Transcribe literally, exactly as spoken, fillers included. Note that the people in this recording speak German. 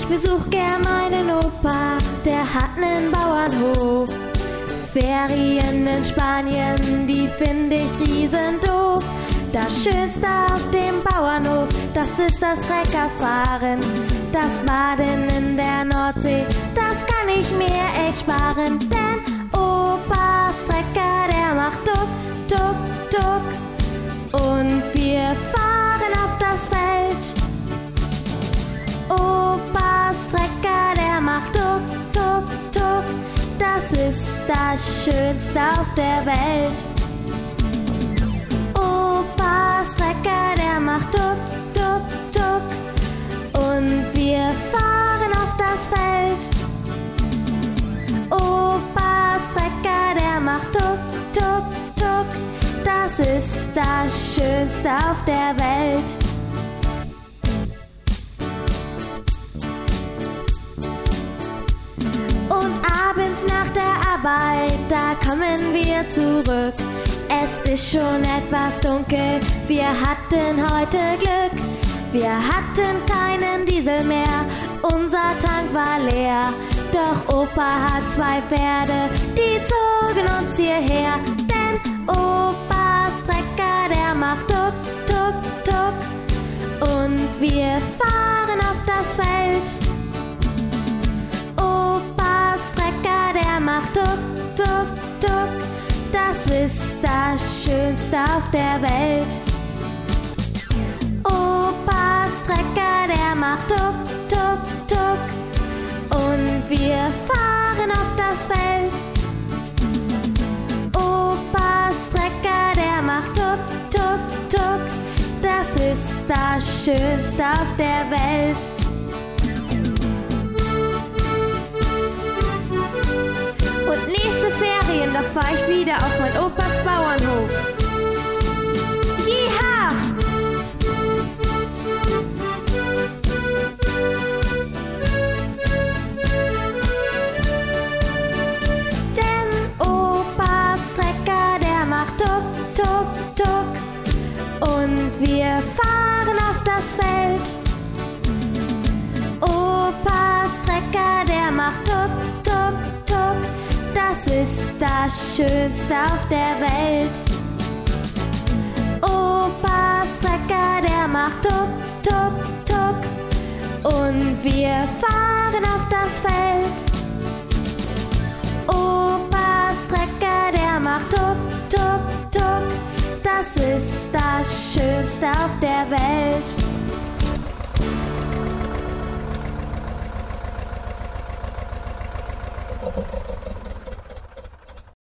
besuch gern meinen Opa, der hat nen Bauernhof. Ferien in Spanien, die find ich riesen doof. Das Schönste auf dem Bauernhof, das ist das Treckerfahren. Das Baden in der Nordsee, das kann ich mir echt sparen. Denn Opas Trecker, der macht duck, duck, duck. Und wir fahren auf das Feld. Opas Trecker, der macht duck, duck, duck. Das ist das Schönste auf der Welt. Opas Trecker, der macht duck, duck, duck. Und wir fahren auf das Feld. Opas Trecker, der macht duck, duck, duck. Das ist das Schönste auf der Welt. Und abends nach der Arbeit, da kommen wir zurück. Es ist schon etwas dunkel, wir hatten heute Glück. Wir hatten keinen Diesel mehr, unser Tank war leer. Doch Opa hat zwei Pferde, die zogen uns hierher. Denn Opas Trecker, der macht duck, duck, duck. Und wir fahren auf das Feld. Opas Trecker, der macht duck, duck, duck. Das ist das Schönste auf der Welt. Opas Trecker, der macht duck, duck, duck. Und wir fahren auf das Feld. Opas Trecker, der macht duck, duck, duck. Das ist das Schönste auf der Welt. Und nächste Ferien, da fahr ich wieder auf mein Opas Bauernhof. Jeha! Denn Opas Trecker, der macht duck, duck, duck. Und wir fahren auf das Feld. Opas Trecker, der macht duck, duck, duck. Das ist das Schönste auf der Welt. Opas Trecker, der macht duck, duck, duck. Und wir fahren auf das Feld. Opas Trecker, der macht duck, duck, duck. Das ist das Schönste auf der Welt.